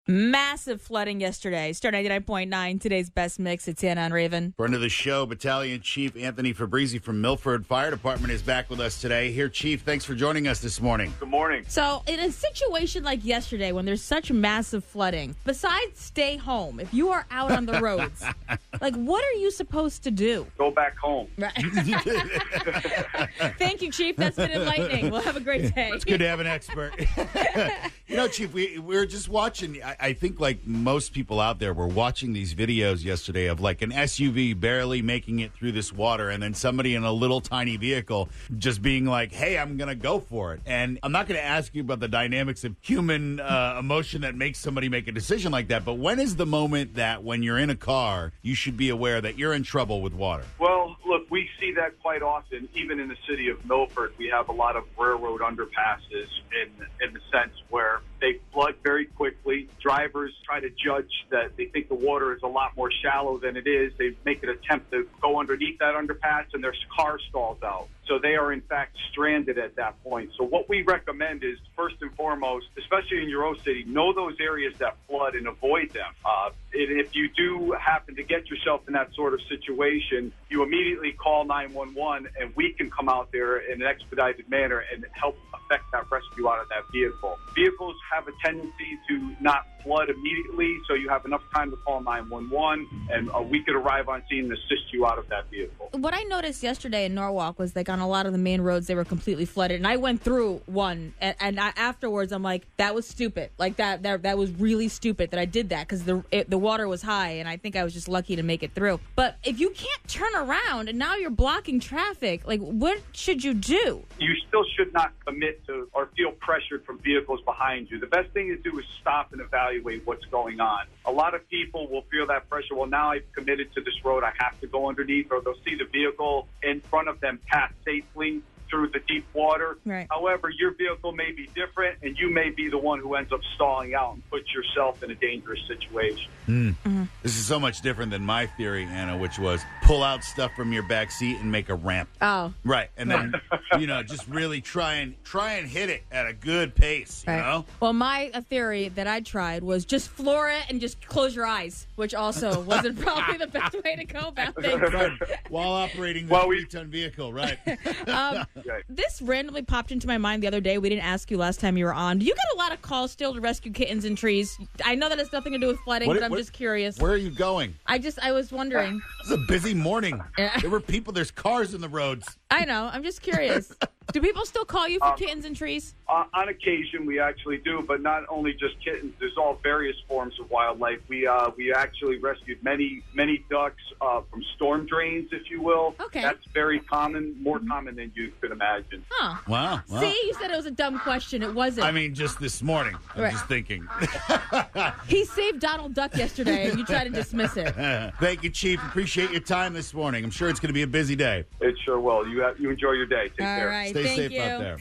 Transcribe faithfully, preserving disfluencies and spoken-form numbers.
Massive flooding yesterday. Star ninety-nine point nine, today's best mix. It's Anna and Raven. Friend of the show, Battalion Chief Anthony Fabrizi from Milford Fire Department is back with us today. Here, Chief, thanks for joining us this morning. Good morning. So, in a situation like yesterday, when there's such massive flooding, besides stay home, if you are out on the roads, like, what are you supposed to do? Go back home. Right. Thank you, Chief. That's been enlightening. We'll have a great day. It's good to have an expert. You know, Chief, we, we were just watching, I, I think like most people out there were watching these videos yesterday of like an S U V barely making it through this water and then somebody in a little tiny vehicle just being like, hey, I'm going to go for it. And I'm not going to ask you about the dynamics of human uh, emotion that makes somebody make a decision like that, but when is the moment that when you're in a car, you should be aware that you're in trouble with water? Well, look, we see that quite often. Even in the city of Milford, we have a lot of railroad underpasses in, in the sense where they flood very quickly. Drivers try to judge that they think the water is a lot more shallow than it is. They make an attempt to go underneath that underpass and their car stalls out. So they are, in fact, stranded at that point. So what we recommend is, first and foremost, especially in your own city, know those areas that flood and avoid them. Uh, and if you do happen to get yourself in that sort of situation, you immediately call nine one one, and we can come out there in an expedited manner and help effect that rescue out of that vehicle. Vehicles have a tendency to not flood immediately, so you have enough time to call nine one one, and uh, we could arrive on scene and assist you out of that vehicle. What I noticed yesterday in Norwalk was like on a lot of the main roads, they were completely flooded. And I went through one, and, and I, afterwards, I'm like, that was stupid. Like, that that, that was really stupid that I did that because the, it, the water was high, and I think I was just lucky to make it through. But if you can't turn around and now you're blocking traffic, like, what should you do? You still should not commit to or feel pressured from vehicles behind you. The best thing to do is stop and evaluate what's going on. A lot of people will feel that pressure. Well, now I've committed to this road. I have to go underneath, or they'll see the vehicle in front of them pass safely through the deep water. Right. However, your vehicle may be different, and you may be the one who ends up stalling out and puts yourself in a dangerous situation. Mm. Mm-hmm. This is so much different than my theory, Anna, which was pull out stuff from your back seat and make a ramp. Oh. Right. And then, you know, just really try and try and hit it at a good pace, you right. know? Well, my uh, theory that I tried was just floor it and just close your eyes, which also wasn't probably the best way to go about things. Right. While operating the well, we- three-ton vehicle, right. um, This randomly popped into my mind the other day. We didn't ask you last time you were on. Do you get a lot of calls still to rescue kittens in trees? I know that has nothing to do with flooding, What- but I'm what- just curious. Where are you going? I just, I was wondering. This is a busy morning. Yeah. There were people, there's cars in the roads. I know. I'm just curious. Do people still call you for Um, kittens in trees? Uh, on occasion, we actually do, but not only just kittens. There's all various forms of wildlife. We uh, we actually rescued many many ducks uh, from storm drains, if you will. Okay. That's very common, more common than you could imagine. Huh. Wow. wow. See, you said it was a dumb question. It wasn't. I mean, just this morning. I'm Right. just thinking. He saved Donald Duck yesterday, and you try to dismiss it. Thank you, Chief. Appreciate your time this morning. I'm sure it's going to be a busy day. It sure will. You have, you enjoy your day. Take All care. right. Stay Thank safe you. out there.